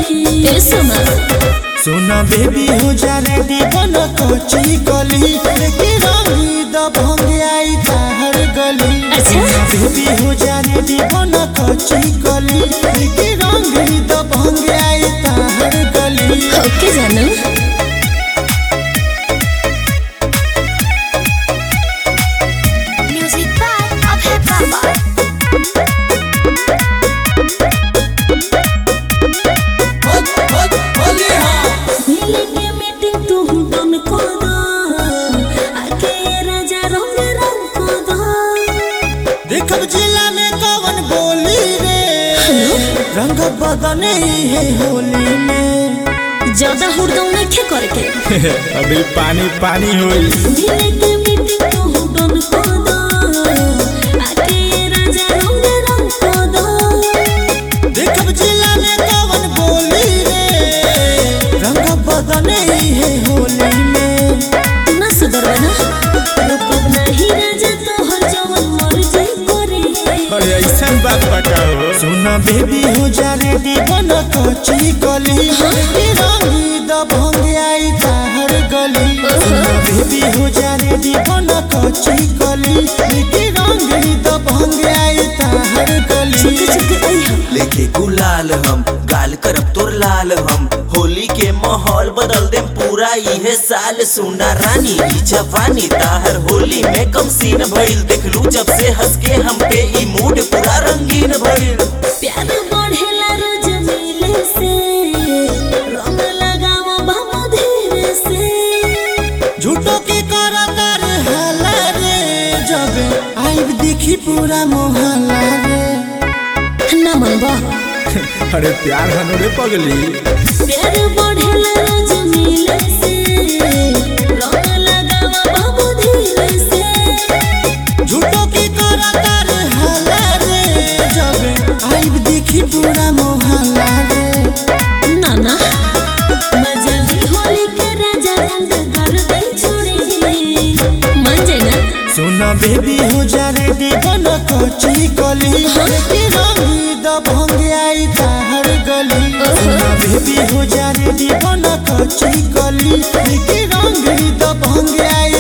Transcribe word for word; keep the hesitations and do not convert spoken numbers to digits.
ए सुना सोना बेबी हो जा रेडी बन कच्ची कली के रंगी द भंग आई ताहर गली। अच्छा सोना बेबी हो जा रेडी बन कच्ची कली के रंगी द भंग आई ताहर गली। ओके जानू म्यूजिक बाय अभय बाबा। देखब जिला में कौन बोली रे रंग बदने है होली में। ज्यादा हुड़दंग नहीं खे करके अभी पानी पानी होई। दिले के मीटिंग तो हुड़न को दो आके राजा रंग रंग को दो। देखब जिला में कौन बोली रे रंग बदने है होली में। ना सुधरवाना रुकब नहीं राजा तो हर जवन मर जाई करे। अरे ऐसा बात बताओ सोना बेबी हो जा रेडी बन कच्ची कली के रंगी द भंग आई ताहर गली। सोना बेबी हो जा रेडी बन कच्ची कली के रंगी द भंग आई ताहर गली। लेके गुलाल हम गाल करब तोर लाल हम होली के माहौल बदल दे पूरा इहे साल। सुना रानी ई जवानी ताहर होली में कम सीन भइल देखलू जब से हंस के हम पे ई मूड पूरा रंगीन भइल। प्यार बढ़ेला रोज मिले से रंग लगावा बाबा धीरे से। झूठो के करता रे हाला रे जब आइब देखी पूरा मोहल्ला रे। ना मनबा अरे प्यार हनोरे पगली प्यार बढ़ेला रोज मिले से रंग लगावा बाबू धीरे से। झूठो की करता रे हाला रे जब आइब देखी पूरा मोहल्ला रे। ना ना मजा भी होली के राजा रंग कर दे छोड़े मन जाना। सोना बेबी हो जा रेडी बन कच्ची कली के रंगी द भंग आई ताहर गली। सोना बेबी हो जा रेडी बन कच्ची कली के रंगी द भंग आई